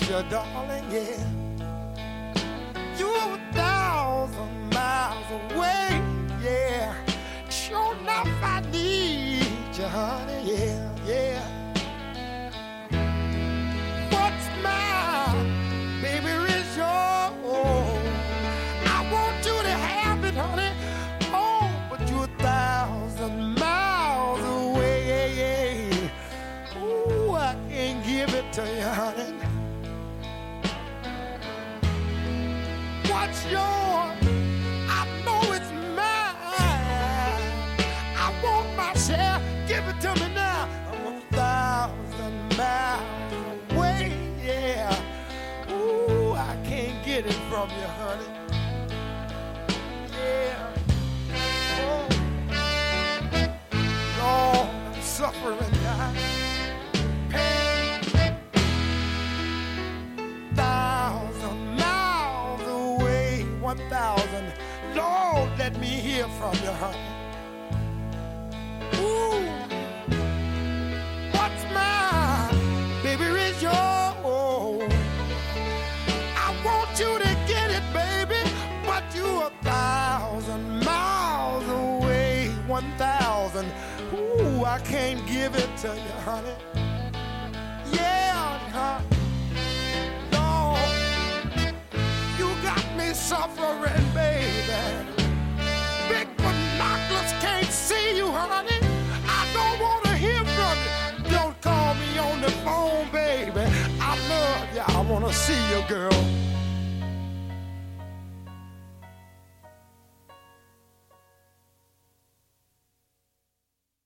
you, darling, yeah. You're 1,000 miles away, yeah. Sure enough, I need you, honey, yeah, yeah. What's mine, baby, is yours. I want you to have it, honey. Oh, but you're 1,000 miles away, yeah, yeah. Ooh, I can't give it to you, honey. What's yours? I know it's mine. I want my share. Give it to me now. I'm 1,000 miles away, yeah. Ooh, I can't get it from you, honey. Yeah. Oh, Lord, I'm suffering now. Pain. 1,000 miles away, 1,000. Lord, let me hear from you, honey. Ooh, what's mine, baby, is yours. I want you to get it, baby, but you 1,000 miles away, 1,000. Ooh, I can't give it to you, honey. Yeah, huh? Lord, you got me suffering, baby. Big binoculars can't see you, honey. I don't want to hear from you. Don't call me on the phone, baby. I love you. I want to see you, girl.